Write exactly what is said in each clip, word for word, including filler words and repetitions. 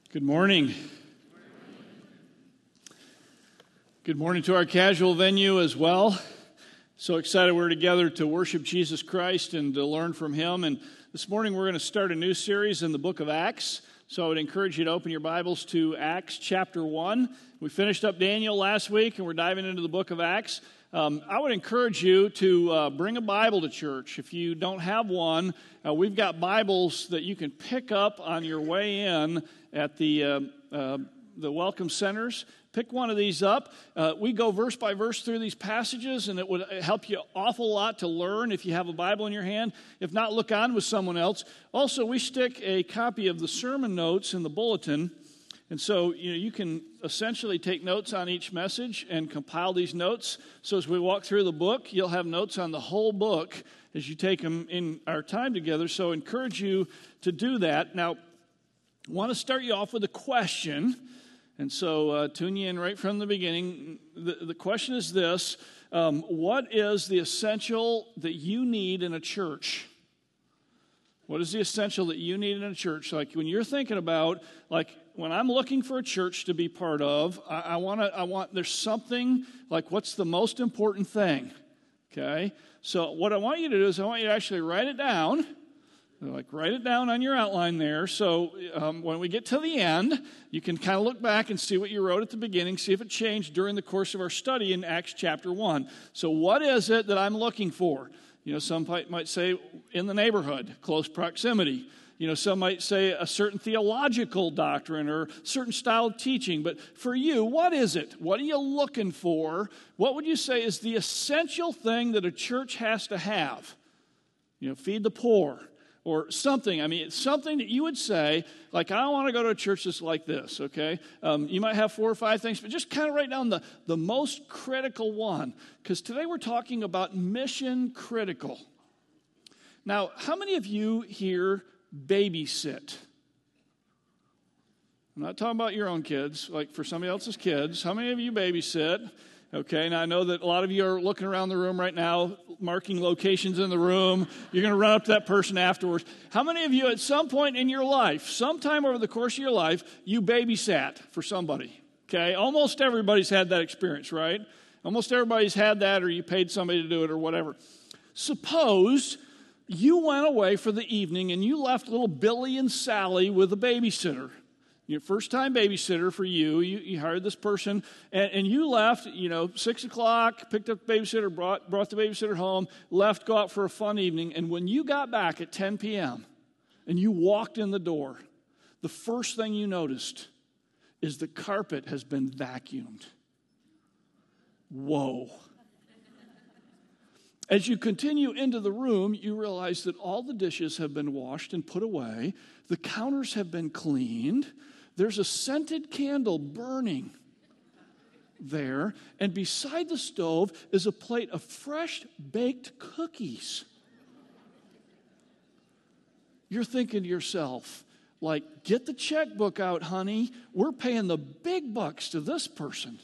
Good morning. Good morning to our casual venue as well. So excited we're together to worship Jesus Christ and to learn from Him. And this morning we're going to start a new series in the book of Acts. So I would encourage you to open your Bibles to Acts chapter one. We finished up Daniel last week and we're diving into the book of Acts. Um, I would encourage you to uh, bring a Bible to church. If you don't have one, uh, we've got Bibles that you can pick up on your way in at the uh, uh, the welcome centers. Pick one of these up. Uh, we go verse by verse through these passages, and it would help you an awful lot to learn if you have a Bible in your hand. If not, look on with someone else. Also, we stick a copy of the sermon notes in the bulletin. And so, you know, you can essentially take notes on each message and compile these notes. So as we walk through the book, you'll have notes on the whole book as you take them in our time together. So I encourage you to do that. Now, I want to start you off with a question. And so uh, tune you in right from the beginning. The, the question is this. Um, what is the essential that you need in a church? What is the essential that you need in a church? Like when you're thinking about, like when I'm looking for a church to be part of, I, I want to. I want. There's something like what's the most important thing? Okay. So what I want you to do is I want you to actually write it down. Like write it down on your outline there. So um, when we get to the end, you can kind of look back and see what you wrote at the beginning. See if it changed during the course of our study in Acts chapter one. So what is it that I'm looking for? You know, some might say in the neighborhood, close proximity. You know, some might say a certain theological doctrine or certain style of teaching. But for you, what is it? What are you looking for? What would you say is the essential thing that a church has to have? You know, feed the poor or something. I mean, it's something that you would say, like, I want to go to a church that's like this, okay? Um, you might have four or five things, but just kind of write down the, the most critical one. Because today we're talking about mission critical. Now, how many of you here babysit? I'm not talking about your own kids, like for somebody else's kids. How many of you babysit? Okay, now I know that a lot of you are looking around the room right now, marking locations in the room. You're going to run up to that person afterwards. How many of you at some point in your life, sometime over the course of your life, you babysat for somebody? Okay, almost everybody's had that experience, right? Almost everybody's had that, or you paid somebody to do it or whatever. Suppose you went away for the evening and you left little Billy and Sally with a babysitter. Your first time babysitter for you, you, you hired this person, and, and you left, you know, six o'clock, picked up the babysitter, brought, brought the babysitter home, left, go out for a fun evening, and when you got back at ten p.m. and you walked in the door, the first thing you noticed is the carpet has been vacuumed. Whoa. As you continue into the room, you realize that all the dishes have been washed and put away, the counters have been cleaned, there's a scented candle burning there, and beside the stove is a plate of fresh baked cookies. You're thinking to yourself, like, get the checkbook out, honey. We're paying the big bucks to this person.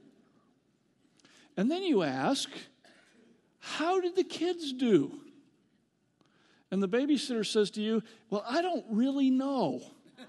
And then you ask, how did the kids do? And the babysitter says to you, well, I don't really know.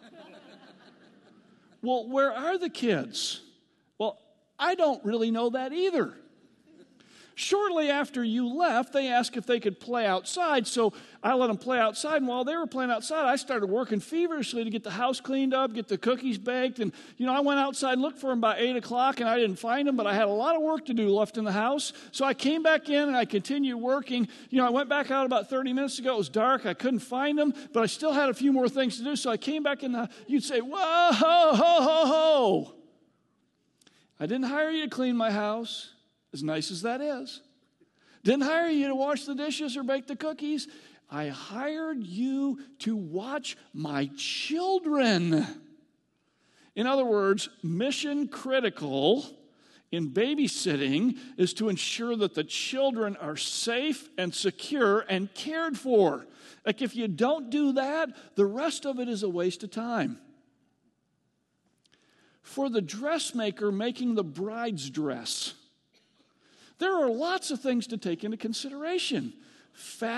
Well, where are the kids? Well, I don't really know that either. Shortly after you left, they asked if they could play outside, so I let them play outside, and while they were playing outside, I started working feverishly to get the house cleaned up, get the cookies baked, and, you know, I went outside and looked for them by eight o'clock, and I didn't find them, but I had a lot of work to do left in the house, so I came back in, and I continued working. You know, I went back out about thirty minutes ago. It was dark. I couldn't find them, but I still had a few more things to do, so I came back in the, you'd say, whoa, ho, ho, ho, ho. I didn't hire you to clean my house, as nice as that is. Didn't hire you to wash the dishes or bake the cookies. I hired you to watch my children. In other words, mission critical in babysitting is to ensure that the children are safe and secure and cared for. Like if you don't do that, the rest of it is a waste of time. For the dressmaker making the bride's dress, there are lots of things to take into consideration.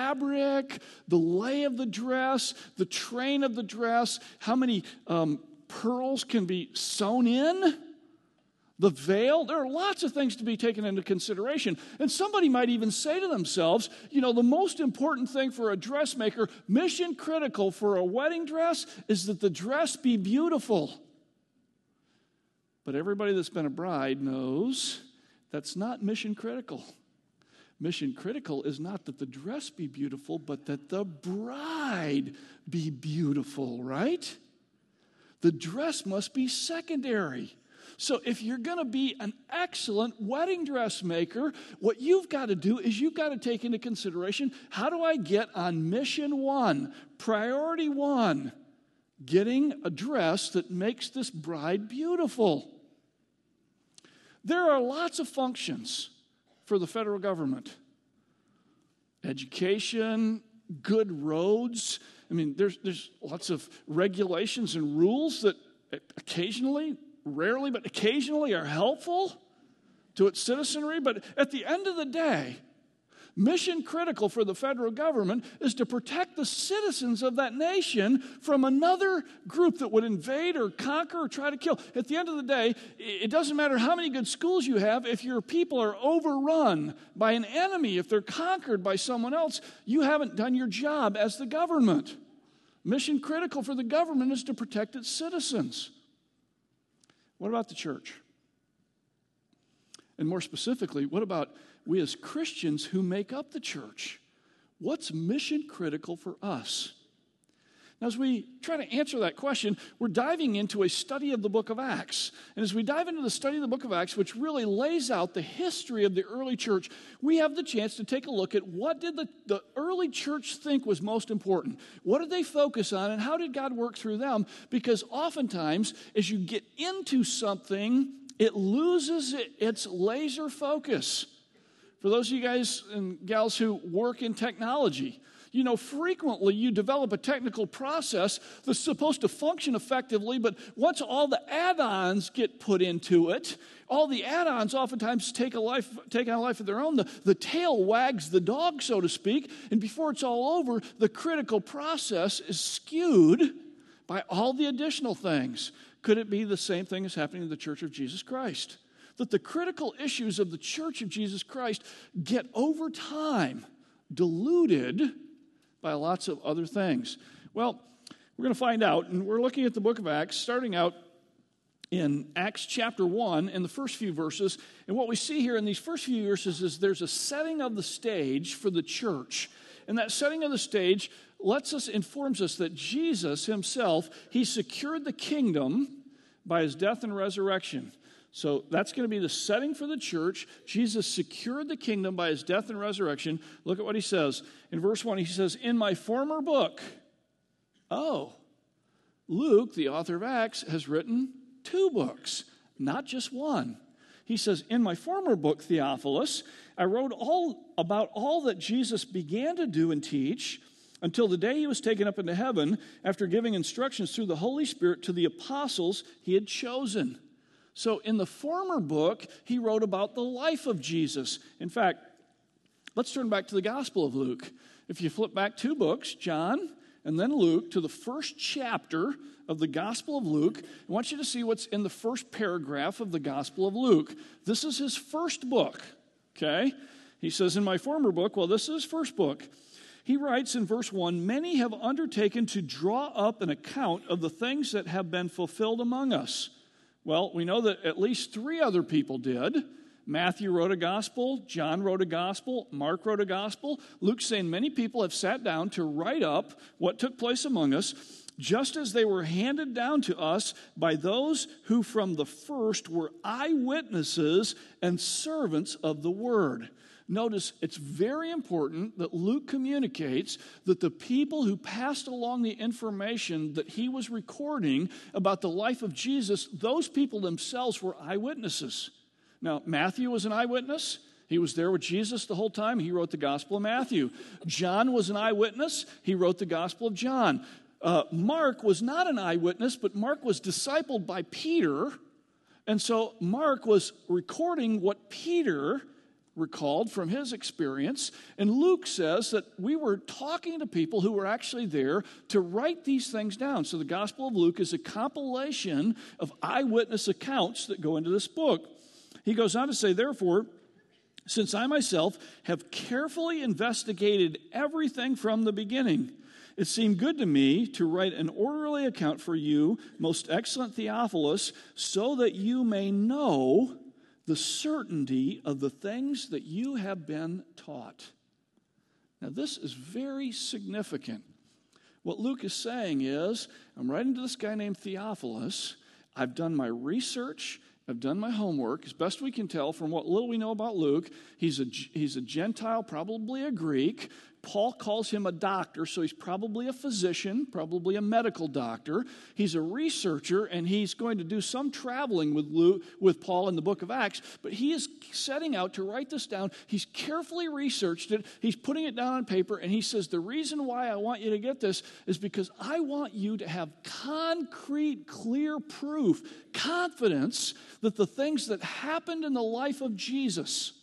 Fabric, the lay of the dress, the train of the dress, how many um, pearls can be sewn in, the veil. There are lots of things to be taken into consideration. And somebody might even say to themselves, you know, the most important thing for a dressmaker, mission critical for a wedding dress, is that the dress be beautiful. But everybody that's been a bride knows that's not mission critical. Mission critical is not that the dress be beautiful, but that the bride be beautiful, right? The dress must be secondary. So if you're going to be an excellent wedding dressmaker, what you've got to do is you've got to take into consideration, how do I get on mission one, priority one, getting a dress that makes this bride beautiful. There are lots of functions for the federal government. Education, good roads. I mean, there's, there's lots of regulations and rules that occasionally, rarely, but occasionally are helpful to its citizenry. But at the end of the day, mission critical for the federal government is to protect the citizens of that nation from another group that would invade or conquer or try to kill. At the end of the day, it doesn't matter how many good schools you have. If your people are overrun by an enemy, if they're conquered by someone else, you haven't done your job as the government. Mission critical for the government is to protect its citizens. What about the church? And more specifically, what about we as Christians who make up the church? What's mission critical for us? Now, as we try to answer that question, we're diving into a study of the book of Acts. And as we dive into the study of the book of Acts, which really lays out the history of the early church, we have the chance to take a look at what did the, the early church think was most important? What did they focus on, and how did God work through them? Because oftentimes, as you get into something, it loses its laser focus. For those of you guys and gals who work in technology, you know, frequently you develop a technical process that's supposed to function effectively, but once all the add-ons get put into it, all the add-ons oftentimes take a life, take on a life of their own. The, the tail wags the dog, so to speak, and before it's all over, the critical process is skewed by all the additional things. Could it be the same thing as happening in the Church of Jesus Christ? That the critical issues of the Church of Jesus Christ get over time diluted by lots of other things. Well, we're going to find out, and we're looking at the book of Acts, starting out in Acts chapter one, in the first few verses. And what we see here in these first few verses is there's a setting of the stage for the church. And that setting of the stage lets us, informs us that Jesus himself, he secured the kingdom by his death and resurrection. So that's going to be the setting for the church. Jesus secured the kingdom by his death and resurrection. Look at what he says. In verse one, he says, in my former book, oh, Luke, the author of Acts, has written two books, not just one. He says, in my former book, Theophilus, I wrote all about all that Jesus began to do and teach until the day he was taken up into heaven after giving instructions through the Holy Spirit to the apostles he had chosen. So in the former book, he wrote about the life of Jesus. In fact, let's turn back to the Gospel of Luke. If you flip back two books, John and then Luke, to the first chapter of the Gospel of Luke, I want you to see what's in the first paragraph of the Gospel of Luke. This is his first book, okay? He says, in my former book, well, this is his first book. He writes in verse one, many have undertaken to draw up an account of the things that have been fulfilled among us. Well, we know that at least three other people did. Matthew wrote a gospel, John wrote a gospel, Mark wrote a gospel. Luke's saying many people have sat down to write up what took place among us, just as they were handed down to us by those who from the first were eyewitnesses and servants of the word. Notice it's very important that Luke communicates that the people who passed along the information that he was recording about the life of Jesus, those people themselves were eyewitnesses. Now, Matthew was an eyewitness. He was there with Jesus the whole time. He wrote the Gospel of Matthew. John was an eyewitness. He wrote the Gospel of John. Uh, Mark was not an eyewitness, but Mark was discipled by Peter. And so Mark was recording what Peter recalled from his experience. And Luke says that we were talking to people who were actually there to write these things down. So the Gospel of Luke is a compilation of eyewitness accounts that go into this book. He goes on to say, therefore, since I myself have carefully investigated everything from the beginning, it seemed good to me to write an orderly account for you, most excellent Theophilus, so that you may know the certainty of the things that you have been taught. Now, this is very significant. What Luke is saying is, I'm writing to this guy named Theophilus. I've done my research. I've done my homework. As best we can tell from what little we know about Luke, he's a, he's a Gentile, probably a Greek. Paul calls him a doctor, so he's probably a physician, probably a medical doctor. He's a researcher, and he's going to do some traveling with Luke, with Paul in the book of Acts, but he is setting out to write this down. He's carefully researched it. He's putting it down on paper, and he says, the reason why I want you to get this is because I want you to have concrete, clear proof, confidence that the things that happened in the life of Jesus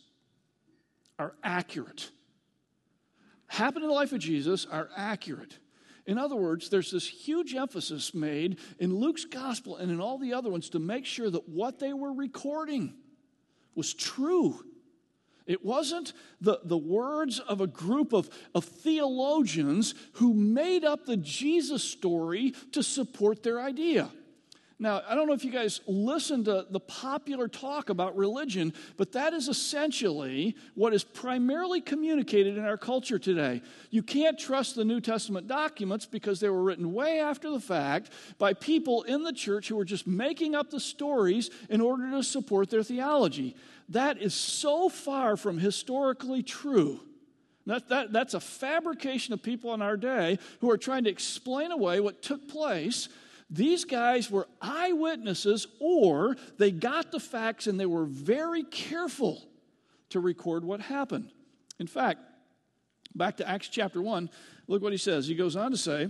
are accurate. Happened in the life of Jesus are accurate. In other words, there's this huge emphasis made in Luke's gospel and in all the other ones to make sure that what they were recording was true. It wasn't the, the words of a group of, of theologians who made up the Jesus story to support their idea. Now, I don't know if you guys listen to the popular talk about religion, but that is essentially what is primarily communicated in our culture today. You can't trust the New Testament documents because they were written way after the fact by people in the church who were just making up the stories in order to support their theology. That is so far from historically true. That, that, that's a fabrication of people in our day who are trying to explain away what took place. These guys were eyewitnesses, or they got the facts and they were very careful to record what happened. In fact, back to Acts chapter one, look what he says. He goes on to say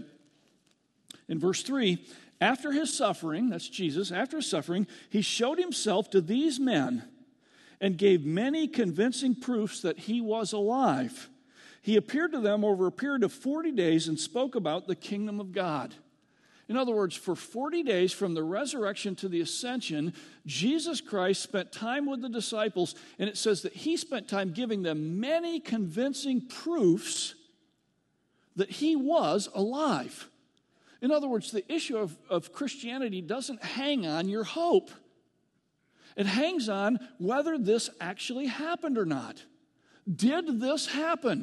in verse three, after his suffering, that's Jesus, after his suffering, he showed himself to these men and gave many convincing proofs that he was alive. He appeared to them over a period of forty days and spoke about the kingdom of God. In other words, for forty days from the resurrection to the ascension, Jesus Christ spent time with the disciples, and it says that he spent time giving them many convincing proofs that he was alive. In other words, the issue of, of Christianity doesn't hang on your hope. It hangs on whether this actually happened or not. Did this happen?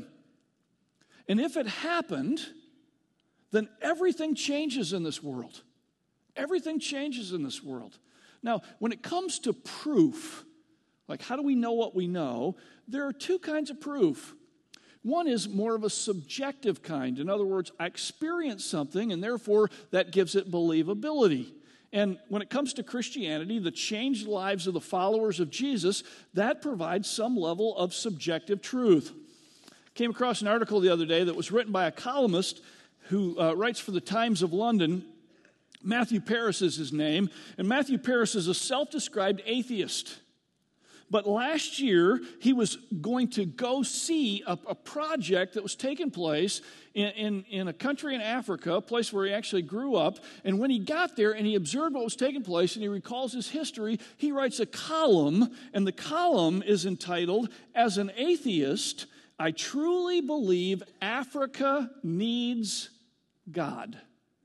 And if it happened, then everything changes in this world. Everything changes in this world. Now, when it comes to proof, like how do we know what we know, there are two kinds of proof. One is more of a subjective kind. In other words, I experienced something, and therefore that gives it believability. And when it comes to Christianity, the changed lives of the followers of Jesus, that provides some level of subjective truth. Came across an article the other day that was written by a columnist who uh, writes for the Times of London. Matthew Paris is his name, and Matthew Paris is a self-described atheist. But last year, he was going to go see a, a project that was taking place in, in, in a country in Africa, a place where he actually grew up. And when he got there and he observed what was taking place and he recalls his history, he writes a column, and the column is entitled, "As an Atheist, I truly believe Africa needs God."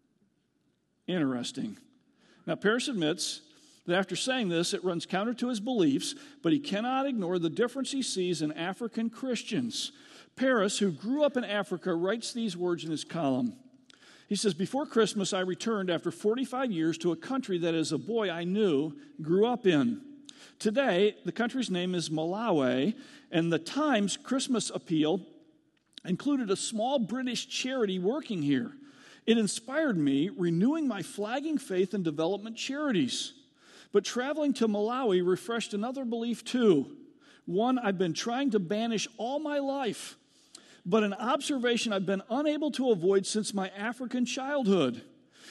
Interesting. Now, Paris admits that after saying this, it runs counter to his beliefs, but he cannot ignore the difference he sees in African Christians. Paris, who grew up in Africa, writes these words in his column. He says, "Before Christmas, I returned after forty-five years to a country that as a boy I knew, grew up in. Today, the country's name is Malawi, and the Times Christmas appeal included a small British charity working here. It inspired me, renewing my flagging faith in development charities. But traveling to Malawi refreshed another belief too, one I've been trying to banish all my life, but an observation I've been unable to avoid since my African childhood.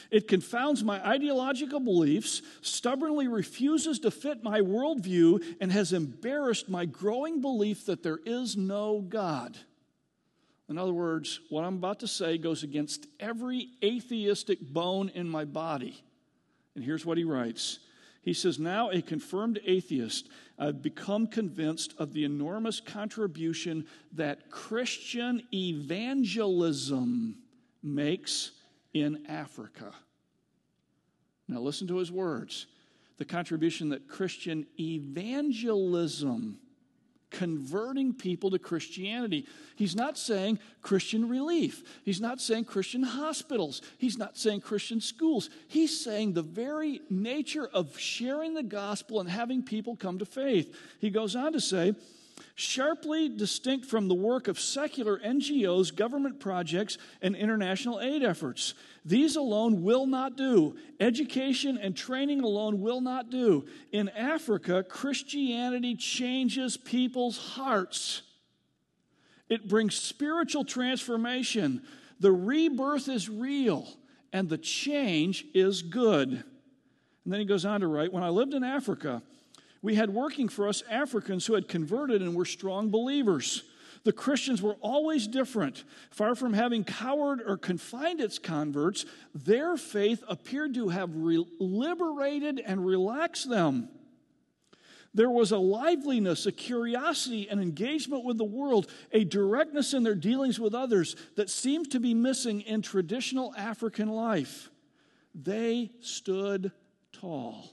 It confounds my ideological beliefs, stubbornly refuses to fit my worldview, and has embarrassed my growing belief that there is no God. In other words, what I'm about to say goes against every atheistic bone in my body. And here's what he writes. He says, now a confirmed atheist, I've become convinced of the enormous contribution that Christian evangelism makes in Africa. Now listen to his words. The contribution that Christian evangelism, converting people to Christianity. He's not saying Christian relief. He's not saying Christian hospitals. He's not saying Christian schools. He's saying the very nature of sharing the gospel and having people come to faith. He goes on to say, sharply distinct from the work of secular N G Os, government projects, and international aid efforts. These alone will not do. Education and training alone will not do. In Africa, Christianity changes people's hearts. It brings spiritual transformation. The rebirth is real, and the change is good. And then he goes on to write, when I lived in Africa, we had working for us Africans who had converted and were strong believers. The Christians were always different. Far from having cowered or confined its converts, their faith appeared to have re- liberated and relaxed them. There was a liveliness, a curiosity, an engagement with the world, a directness in their dealings with others that seemed to be missing in traditional African life. They stood tall.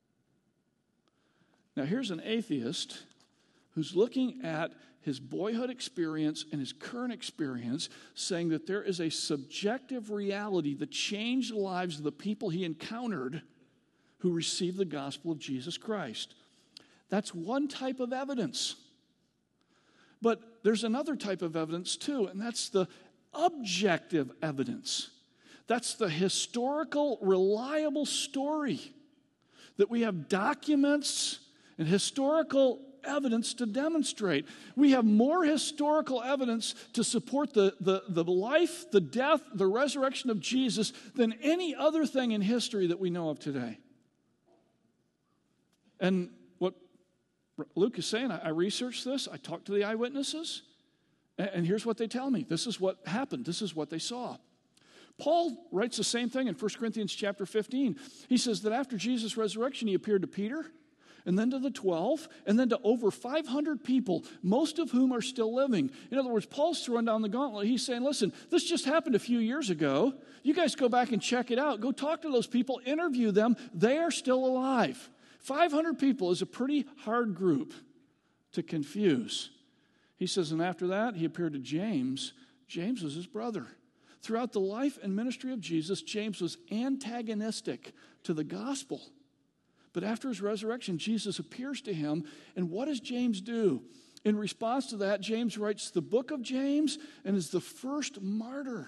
Now, here's an atheist who's looking at his boyhood experience and his current experience, saying that there is a subjective reality that changed the lives of the people he encountered who received the gospel of Jesus Christ. That's one type of evidence. But there's another type of evidence too, and that's the objective evidence. That's the historical, reliable story that we have documents and historical evidence to demonstrate. We have more historical evidence to support the, the, the life, the death, the resurrection of Jesus than any other thing in history that we know of today. And what Luke is saying, I, I researched this, I talked to the eyewitnesses, and, and here's what they tell me. This is what happened. This is what they saw. Paul writes the same thing in First Corinthians chapter fifteen. He says that after Jesus' resurrection, he appeared to Peter, and then to the twelve, and then to over five hundred people, most of whom are still living. In other words, Paul's throwing down the gauntlet. He's saying, listen, this just happened a few years ago. You guys go back and check it out. Go talk to those people, interview them. They are still alive. five hundred people is a pretty hard group to confuse. He says, and after that, he appeared to James. James was his brother. Throughout the life and ministry of Jesus, James was antagonistic to the gospel. But after his resurrection, Jesus appears to him, and what does James do? In response to that, James writes the book of James and is the first martyr.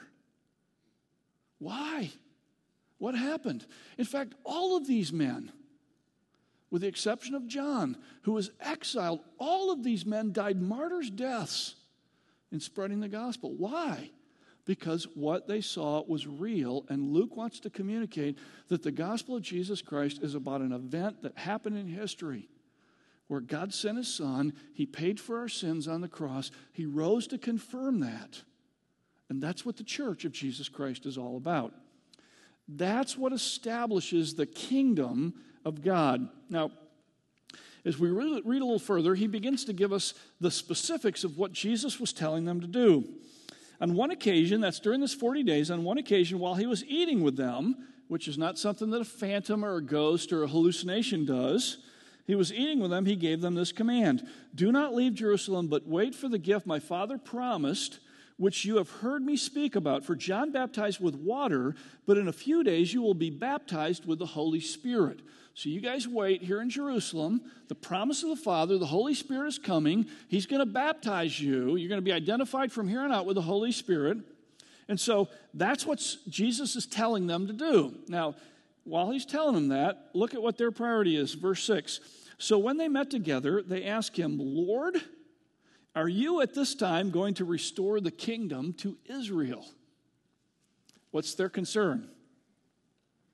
Why? What happened? In fact, all of these men, with the exception of John, who was exiled, all of these men died martyrs' deaths in spreading the gospel. Why? Because what they saw was real, and Luke wants to communicate that the gospel of Jesus Christ is about an event that happened in history where God sent his son, he paid for our sins on the cross, he rose to confirm that. And that's what the church of Jesus Christ is all about. That's what establishes the kingdom of God. Now, as we read a little further, he begins to give us the specifics of what Jesus was telling them to do. On one occasion, that's during this forty days, on one occasion while he was eating with them, which is not something that a phantom or a ghost or a hallucination does, he was eating with them, he gave them this command: do not leave Jerusalem, but wait for the gift my Father promised, which you have heard me speak about. For John baptized with water, but in a few days you will be baptized with the Holy Spirit. So you guys wait here in Jerusalem. The promise of the Father, the Holy Spirit is coming. He's going to baptize you. You're going to be identified from here on out with the Holy Spirit. And so that's what Jesus is telling them to do. Now, while he's telling them that, look at what their priority is. Verse six. So when they met together, they asked him, Lord, are you at this time going to restore the kingdom to Israel? What's their concern?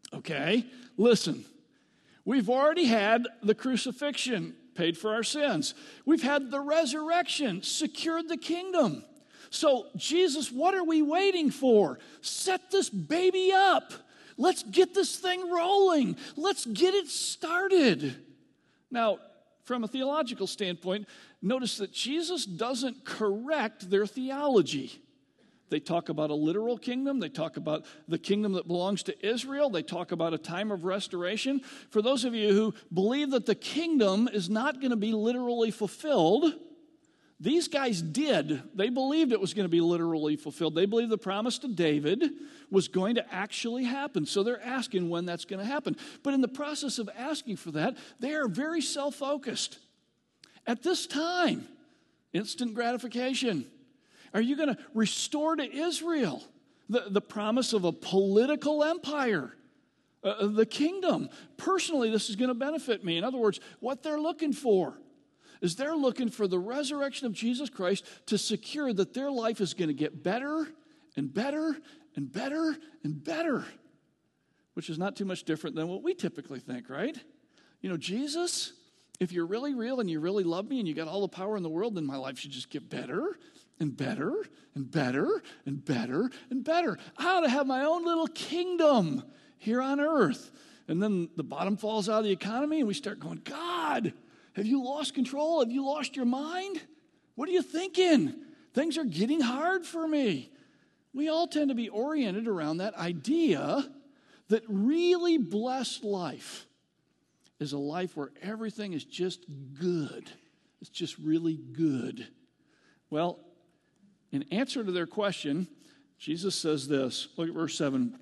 Okay, listen. We've already had the crucifixion, paid for our sins. We've had the resurrection, secured the kingdom. So, Jesus, what are we waiting for? Set this baby up. Let's get this thing rolling. Let's get it started. Now, from a theological standpoint, notice that Jesus doesn't correct their theology. They talk about a literal kingdom. They talk about the kingdom that belongs to Israel. They talk about a time of restoration. For those of you who believe that the kingdom is not going to be literally fulfilled, these guys did. They believed it was going to be literally fulfilled. They believed the promise to David was going to actually happen. So they're asking when that's going to happen. But in the process of asking for that, they are very self-focused. At this time, instant gratification. Are you going to restore to Israel the, the promise of a political empire, uh, the kingdom? Personally, this is going to benefit me. In other words, what they're looking for is they're looking for the resurrection of Jesus Christ to secure that their life is going to get better and better and better and better, which is not too much different than what we typically think, right? You know, Jesus, if you're really real and you really love me and you got all the power in the world, then my life should just get better and better and better and better and better. I ought to have my own little kingdom here on earth. And then the bottom falls out of the economy and we start going, God, have you lost control? Have you lost your mind? What are you thinking? Things are getting hard for me. We all tend to be oriented around that idea that really blessed life is a life where everything is just good. It's just really good. Well, in answer to their question, Jesus says this. Look at verse seven.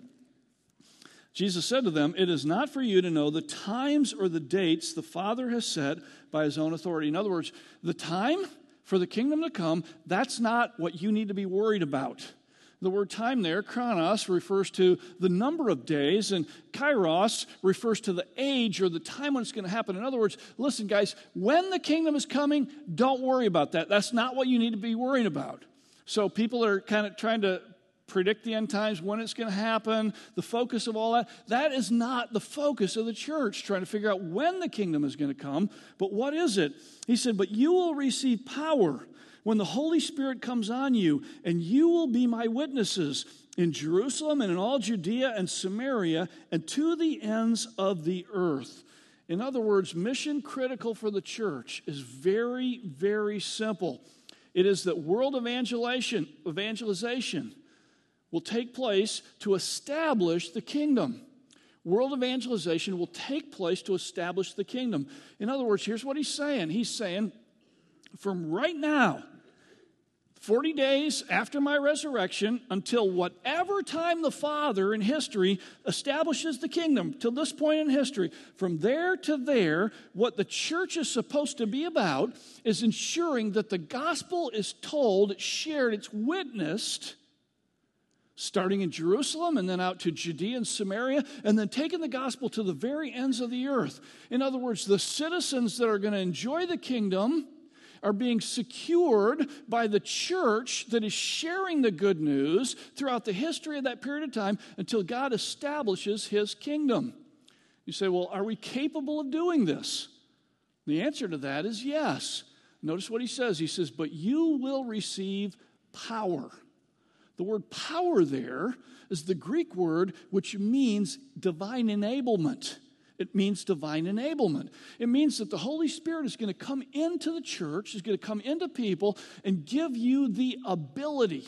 Jesus said to them, "It is not for you to know the times or the dates the Father has set by his own authority." In other words, the time for the kingdom to come, that's not what you need to be worried about. The word time there, chronos, refers to the number of days, and kairos refers to the age or the time when it's going to happen. In other words, listen, guys, when the kingdom is coming, don't worry about that. That's not what you need to be worried about. So people are kind of trying to predict the end times, when it's going to happen, the focus of all that. That is not the focus of the church, trying to figure out when the kingdom is going to come. But what is it? He said, "But you will receive power when the Holy Spirit comes on you, and you will be my witnesses in Jerusalem and in all Judea and Samaria and to the ends of the earth." In other words, mission critical for the church is very, very simple. It is that world evangelization, evangelization will take place to establish the kingdom. World evangelization will take place to establish the kingdom. In other words, here's what he's saying. He's saying, from right now, forty days after my resurrection, until whatever time the Father in history establishes the kingdom, till this point in history, from there to there, what the church is supposed to be about is ensuring that the gospel is told, it's shared, it's witnessed, starting in Jerusalem and then out to Judea and Samaria, and then taking the gospel to the very ends of the earth. In other words, the citizens that are going to enjoy the kingdom are being secured by the church that is sharing the good news throughout the history of that period of time until God establishes his kingdom. You say, well, are we capable of doing this? The answer to that is yes. Notice what he says. He says, "But you will receive power." The word power there is the Greek word which means divine enablement. It means divine enablement. It means that the Holy Spirit is going to come into the church, is going to come into people and give you the ability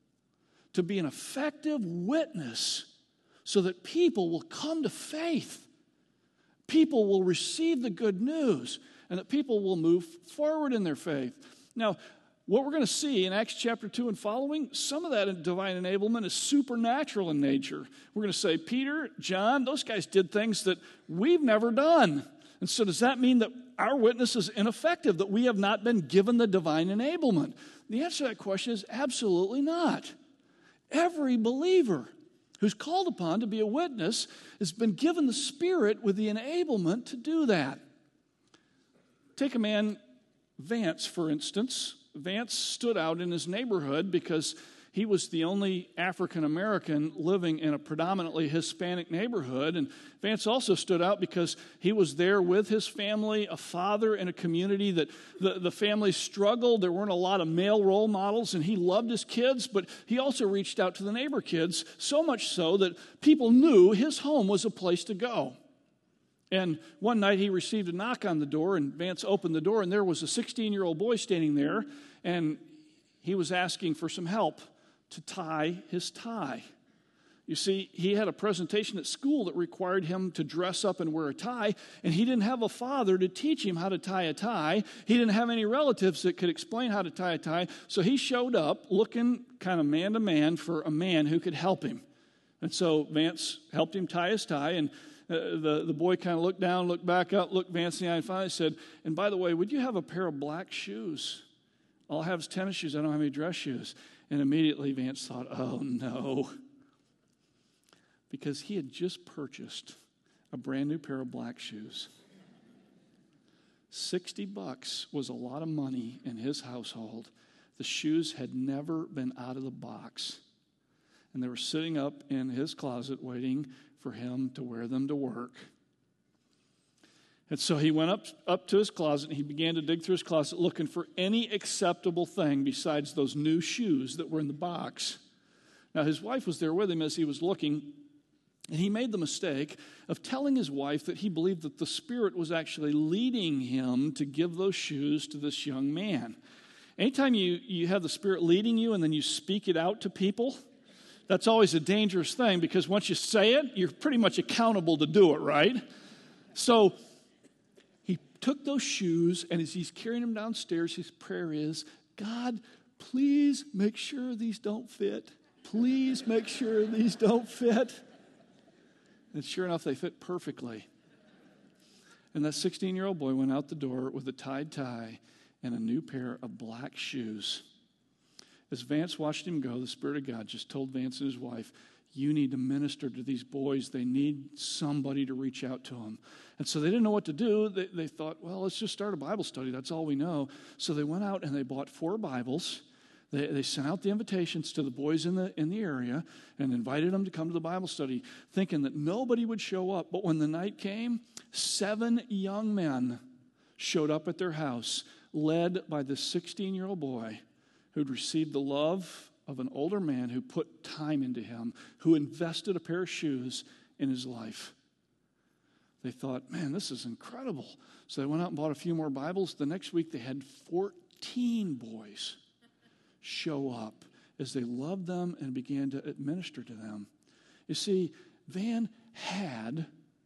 to be an effective witness so that people will come to faith. People will receive the good news and that people will move forward in their faith. Now, what we're going to see in Acts chapter two and following, some of that divine enablement is supernatural in nature. We're going to say, Peter, John, those guys did things that we've never done. And so does that mean that our witness is ineffective, that we have not been given the divine enablement? The answer to that question is absolutely not. Every believer who's called upon to be a witness has been given the Spirit with the enablement to do that. Take a man, Vance, for instance. Vance stood out in his neighborhood because He was the only African American living in a predominantly Hispanic neighborhood. And Vance also stood out because he was there with his family, a father in a community that the, the family struggled. There weren't a lot of male role models, and he loved his kids, but he also reached out to the neighbor kids, so much so that people knew his home was a place to go. And one night he received a knock on the door, and Vance opened the door, and there was a sixteen-year-old boy standing there, and he was asking for some help to tie his tie. You see, he had a presentation at school that required him to dress up and wear a tie, and he didn't have a father to teach him how to tie a tie. He didn't have any relatives that could explain how to tie a tie, so he showed up looking kind of man to man for a man who could help him. And so Vance helped him tie his tie, and uh, the, the boy kind of looked down, looked back up, looked Vance in the eye, and finally said, "And by the way, would you have a pair of black shoes? All I have is tennis shoes. I don't have any dress shoes." And immediately Vance thought, oh no, because he had just purchased a brand new pair of black shoes. sixty bucks was a lot of money in his household. The shoes had never been out of the box, and they were sitting up in his closet waiting for him to wear them to work. And so he went up, up to his closet, and he began to dig through his closet looking for any acceptable thing besides those new shoes that were in the box. Now, his wife was there with him as he was looking, and he made the mistake of telling his wife that he believed that the Spirit was actually leading him to give those shoes to this young man. Anytime you, you have the Spirit leading you and then you speak it out to people, that's always a dangerous thing, because once you say it, you're pretty much accountable to do it, right? So took those shoes, and as he's carrying them downstairs, his prayer is, "God, please make sure these don't fit. Please make sure these don't fit." And sure enough, they fit perfectly. And that sixteen-year-old boy went out the door with a tied tie and a new pair of black shoes. As Vance watched him go, the Spirit of God just told Vance and his wife, "You need to minister to these boys. They need somebody to reach out to them." And so they didn't know what to do. They, they thought, well, let's just start a Bible study. That's all we know. So they went out and they bought four Bibles. They, they sent out the invitations to the boys in the, in the area and invited them to come to the Bible study, thinking that nobody would show up. But when the night came, seven young men showed up at their house, led by this sixteen-year-old boy who'd received the love of an older man who put time into him, who invested a pair of shoes in his life. They thought, man, this is incredible. So they went out and bought a few more Bibles. The next week they had fourteen boys show up as they loved them and began to administer to them. You see, Van had,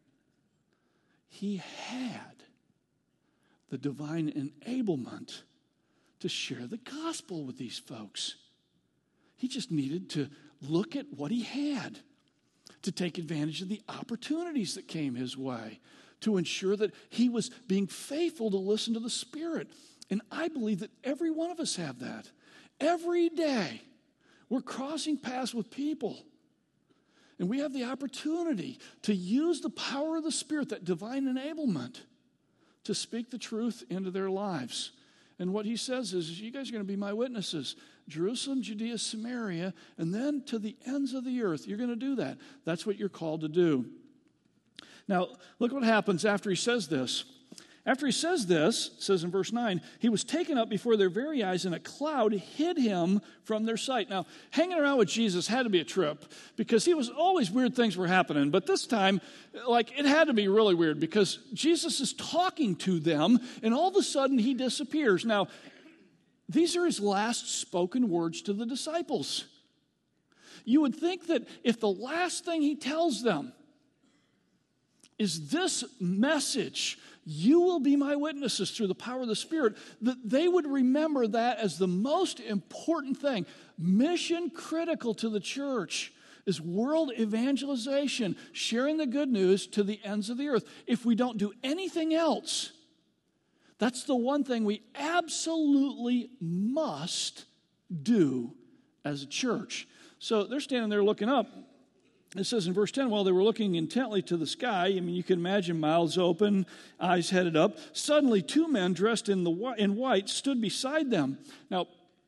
he had the divine enablement to share the gospel with these folks. He just needed to look at what he had, to take advantage of the opportunities that came his way, to ensure that he was being faithful to listen to the Spirit. And I believe that every one of us have that. Every day, we're crossing paths with people, and we have the opportunity to use the power of the Spirit, that divine enablement, to speak the truth into their lives. And what he says is, you guys are going to be my witnesses. Jerusalem, Judea, Samaria, and then to the ends of the earth. You're going to do that. That's what you're called to do. Now, look what happens after he says this. After he says this, it says in verse nine, he was taken up before their very eyes, and a cloud hid him from their sight. Now, hanging around with Jesus had to be a trip, because he was always weird things were happening. But this time, like, it had to be really weird, because Jesus is talking to them, and all of a sudden he disappears. Now, these are his last spoken words to the disciples. You would think that if the last thing he tells them is this message, you will be my witnesses through the power of the Spirit, that they would remember that as the most important thing. Mission critical to the church is world evangelization, sharing the good news to the ends of the earth. If we don't do anything else, that's the one thing we absolutely must do as a church. So they're standing there looking up. It says in verse ten, while they were looking intently to the sky, I mean, you can imagine mouths open, eyes headed up. Suddenly, two men dressed in the in white stood beside them. Now,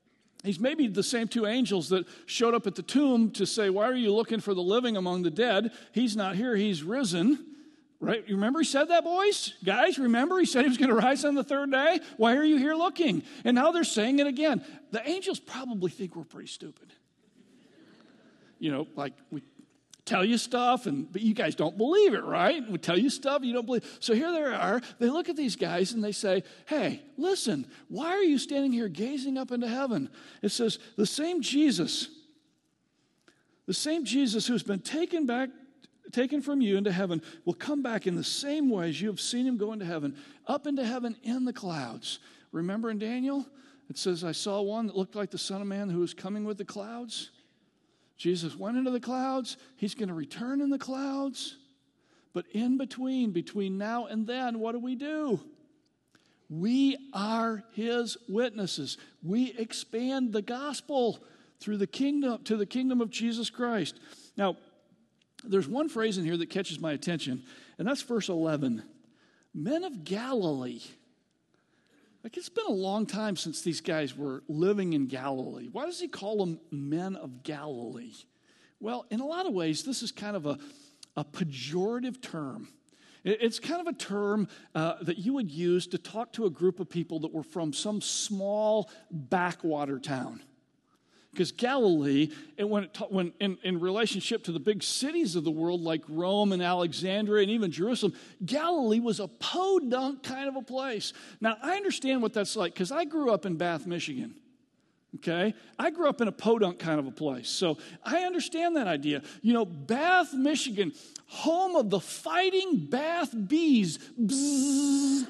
He's maybe the same two angels that showed up at the tomb to say, why are you looking for the living among the dead? He's not here, he's risen. Right? You remember he said that, boys? Guys, remember he said he was going to rise on the third day? Why are you here looking? And now they're saying it again. The angels probably think we're pretty stupid. You know, like we tell you stuff, and but you guys don't believe it, right? We tell you stuff, you don't believe. So here they are. They look at these guys and they say, hey, listen, why are you standing here gazing up into heaven? It says, the same Jesus, the same Jesus who's been taken back, taken from you into heaven will come back in the same way as you have seen him go into heaven, up into heaven in the clouds. Remember in Daniel, it says, I saw one that looked like the Son of Man who was coming with the clouds. Jesus went into the clouds. He's going to return in the clouds. But in between, between now and then, what do we do? We are his witnesses. We expand the gospel through the kingdom to the kingdom of Jesus Christ. Now, there's one phrase in here that catches my attention, and that's verse eleven. Men of Galilee. Like, it's been a long time since these guys were living in Galilee. Why does he call them men of Galilee? Well, in a lot of ways, this is kind of a, a pejorative term. It's kind of a term uh, that you would use to talk to a group of people that were from some small backwater town. Because Galilee, and when, it, when in, in relationship to the big cities of the world like Rome and Alexandria and even Jerusalem, Galilee was a podunk kind of a place. Now, I understand what that's like because I grew up in Bath, Michigan. Okay? I grew up in a podunk kind of a place. So I understand that idea. You know, Bath, Michigan, home of the Fighting Bath Bees. Bzzz.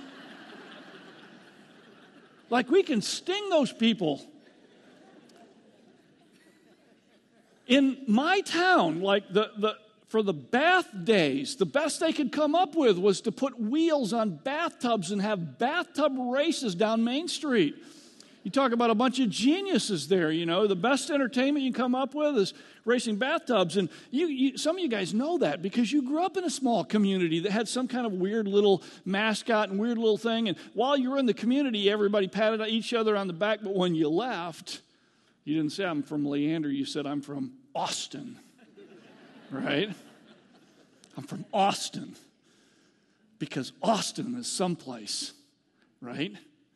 Like we can sting those people. In my town, like the, the for the bath days, the best they could come up with was to put wheels on bathtubs and have bathtub races down Main Street. You talk about a bunch of geniuses there, you know. The best entertainment you come up with is racing bathtubs. And you, you, some of you guys know that because you grew up in a small community that had some kind of weird little mascot and weird little thing. And while you were in the community, everybody patted each other on the back. But when you left, you didn't say, I'm from Leander. You said, I'm from Austin, right? I'm from Austin because Austin is someplace, right?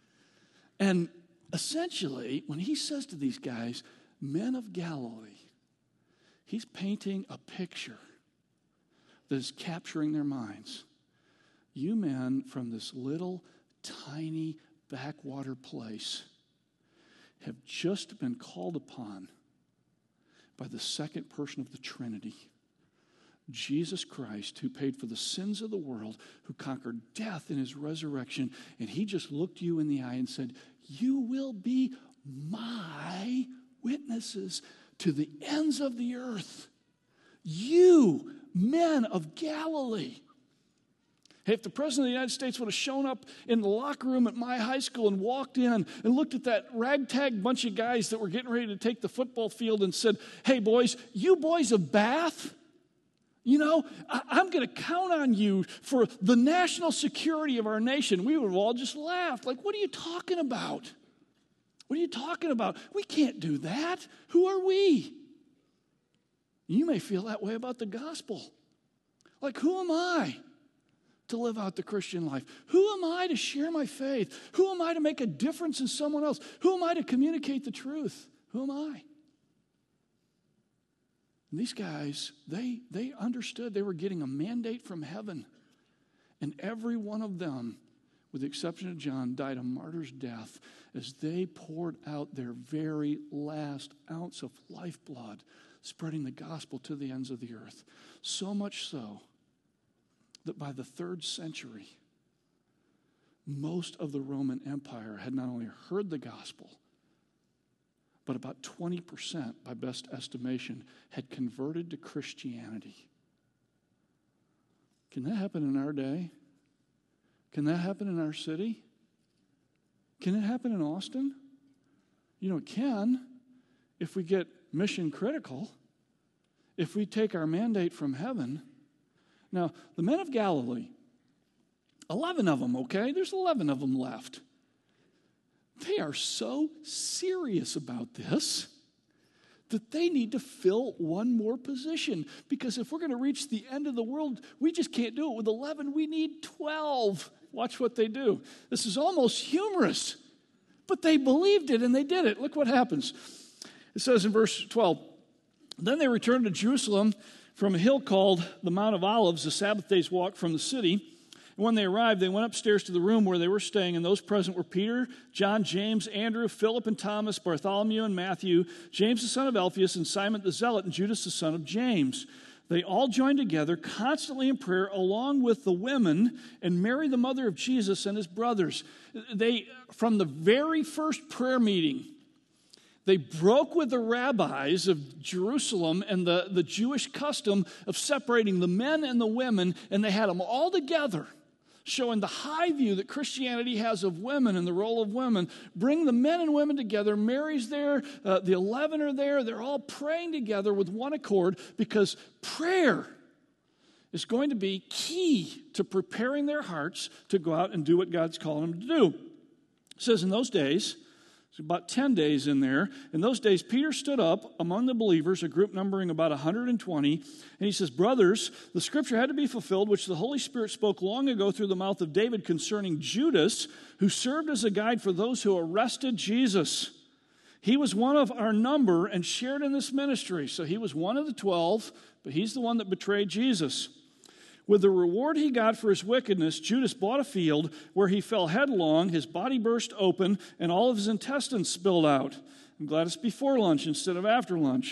And essentially, when he says to these guys, men of Galilee, he's painting a picture that is capturing their minds. You men from this little, tiny, backwater place have just been called upon by the second person of the Trinity, Jesus Christ, who paid for the sins of the world, who conquered death in his resurrection, and he just looked you in the eye and said, you will be my witnesses to the ends of the earth. You, men of Galilee. Hey, if the President of the United States would have shown up in the locker room at my high school and walked in and looked at that ragtag bunch of guys that were getting ready to take the football field and said, hey, boys, you boys of Bath, you know, I- I'm going to count on you for the national security of our nation. We would have all just laughed. Like, what are you talking about? What are you talking about? We can't do that. Who are we? You may feel that way about the gospel. Like, who am I to live out the Christian life? Who am I to share my faith? Who am I to make a difference in someone else? Who am I to communicate the truth? Who am I? And these guys, they, they understood they were getting a mandate from heaven. And every one of them, with the exception of John, died a martyr's death as they poured out their very last ounce of lifeblood, spreading the gospel to the ends of the earth. So much so that by the third century, most of the Roman Empire had not only heard the gospel, but about twenty percent, by best estimation, had converted to Christianity. Can that happen in our day? Can that happen in our city? Can it happen in Austin? You know, it can if we get mission critical, if we take our mandate from heaven. Now, the men of Galilee, eleven of them, okay? There's eleven of them left. they are so serious about this that they need to fill one more position. Because if we're going to reach the end of the world, we just can't do it with eleven. We need twelve. Watch what they do. This is almost humorous. But they believed it and they did it. Look what happens. It says in verse twelve, then they returned to Jerusalem from a hill called the Mount of Olives, a Sabbath day's walk from the city. And when they arrived, they went upstairs to the room where they were staying, and those present were Peter, John, James, Andrew, Philip, and Thomas, Bartholomew and Matthew, James the son of Alphaeus, and Simon the Zealot, and Judas the son of James. They all joined together constantly in prayer along with the women and Mary, the mother of Jesus, and his brothers. They, from the very first prayer meeting, they broke with the rabbis of Jerusalem and the, the Jewish custom of separating the men and the women, and they had them all together, showing the high view that Christianity has of women and the role of women. Bring the men and women together. Mary's there. Uh, the eleven are there. They're all praying together with one accord because prayer is going to be key to preparing their hearts to go out and do what God's calling them to do. It says in those days, it's about ten days in there. In those days, Peter stood up among the believers, a group numbering about one hundred twenty, and he says, brothers, the scripture had to be fulfilled, which the Holy Spirit spoke long ago through the mouth of David concerning Judas, who served as a guide for those who arrested Jesus. He was one of our number and shared in this ministry. So he was one of the twelve, but he's the one that betrayed Jesus. With the reward he got for his wickedness, Judas bought a field where he fell headlong, his body burst open, and all of his intestines spilled out. I'm glad it's before lunch instead of after lunch.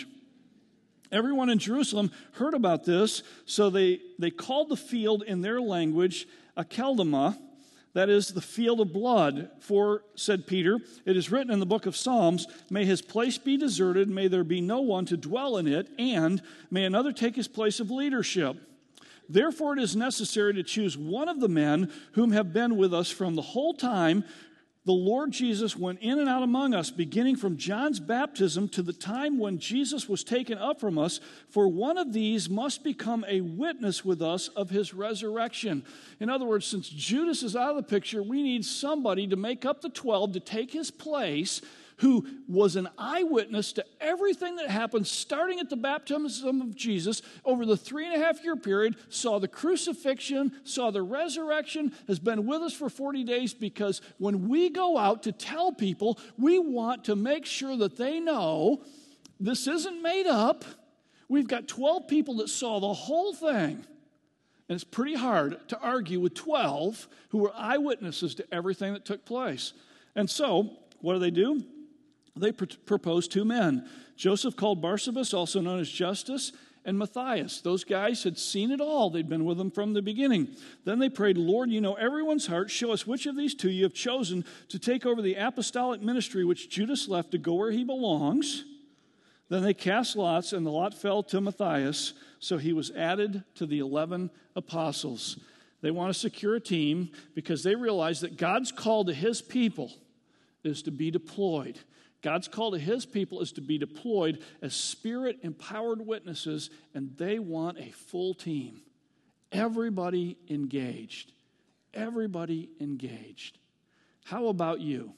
Everyone in Jerusalem heard about this, so they, they called the field in their language Akeldama, that is, the field of blood. For, said Peter, it is written in the book of Psalms, may his place be deserted, may there be no one to dwell in it, and may another take his place of leadership. Therefore, it is necessary to choose one of the men whom have been with us from the whole time the Lord Jesus went in and out among us, beginning from John's baptism to the time when Jesus was taken up from us. For one of these must become a witness with us of his resurrection. In other words, since Judas is out of the picture, we need somebody to make up the twelve to take his place, who was an eyewitness to everything that happened starting at the baptism of Jesus over the three and a half year period, saw the crucifixion, saw the resurrection, has been with us for forty days, because when we go out to tell people, we want to make sure that they know this isn't made up. We've got twelve people that saw the whole thing. And it's pretty hard to argue with twelve who were eyewitnesses to everything that took place. And so, what do they do? They pr- proposed two men, Joseph called Barsabas, also known as Justus, and Matthias. Those guys had seen it all. They'd been with them from the beginning. Then they prayed, Lord, you know everyone's heart. Show us which of these two you have chosen to take over the apostolic ministry which Judas left to go where he belongs. Then they cast lots, and the lot fell to Matthias, so he was added to the eleven apostles. They want to secure a team because they realize that God's call to his people is to be deployed. God's call to his people is to be deployed as Spirit-empowered witnesses, and they want a full team. Everybody engaged. Everybody engaged. How about you?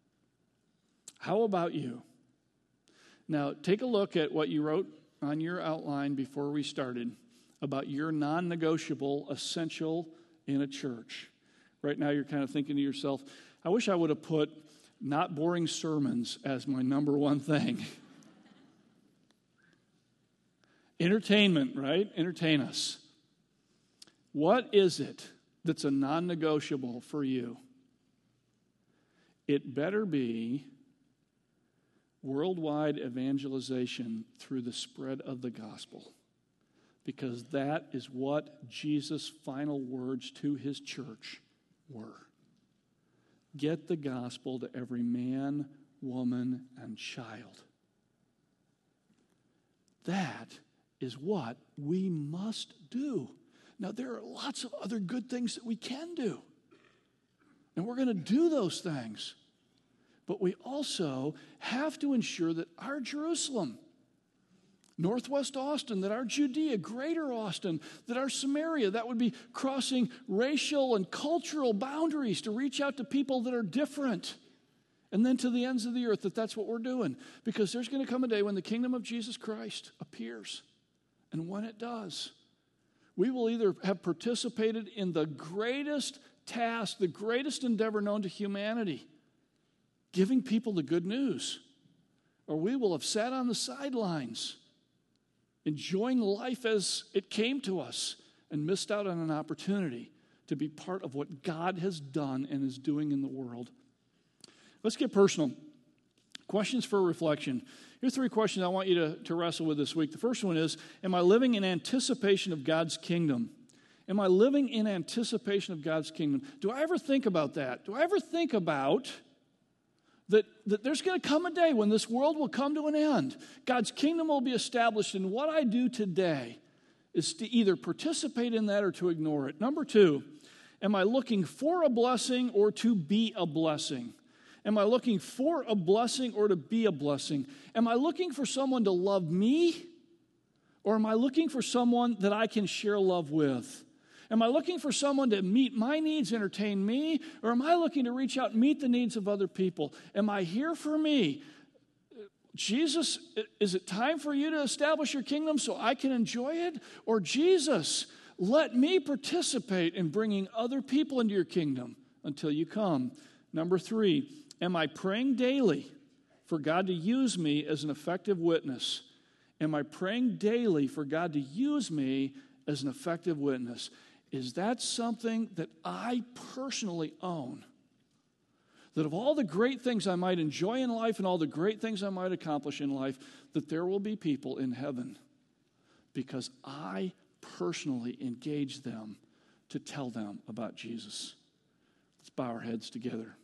How about you? Now, take a look at what you wrote on your outline before we started about your non-negotiable essential in a church. Right now, you're kind of thinking to yourself, I wish I would have put not boring sermons as my number one thing. Entertainment, right? Entertain us. What is it that's a non-negotiable for you? It better be worldwide evangelization through the spread of the gospel, because that is what Jesus' final words to his church were. Get the gospel to every man, woman, and child. That is what we must do. Now, there are lots of other good things that we can do, and we're going to do those things. But we also have to ensure that our Jerusalem, Northwest Austin, that our Judea, Greater Austin, that our Samaria, that would be crossing racial and cultural boundaries to reach out to people that are different and then to the ends of the earth, that that's what we're doing. Because there's going to come a day when the kingdom of Jesus Christ appears. And when it does, we will either have participated in the greatest task, the greatest endeavor known to humanity, giving people the good news, or we will have sat on the sidelines, enjoying life as it came to us, and missed out on an opportunity to be part of what God has done and is doing in the world. Let's get personal. Questions for reflection. Here's three questions I want you to, to wrestle with this week. The first one is, am I living in anticipation of God's kingdom? Am I living in anticipation of God's kingdom? Do I ever think about that? Do I ever think about that, that there's going to come a day when this world will come to an end? God's kingdom will be established, and what I do today is to either participate in that or to ignore it. Number two, am I looking for a blessing or to be a blessing? Am I looking for a blessing or to be a blessing? Am I looking for someone to love me, or am I looking for someone that I can share love with? Am I looking for someone to meet my needs, entertain me, or am I looking to reach out and meet the needs of other people? Am I here for me? Jesus, is it time for you to establish your kingdom so I can enjoy it? Or Jesus, let me participate in bringing other people into your kingdom until you come. Number three, am I praying daily for God to use me as an effective witness? Am I praying daily for God to use me as an effective witness? Is that something that I personally own? That of all the great things I might enjoy in life and all the great things I might accomplish in life, that there will be people in heaven because I personally engage them to tell them about Jesus. Let's bow our heads together.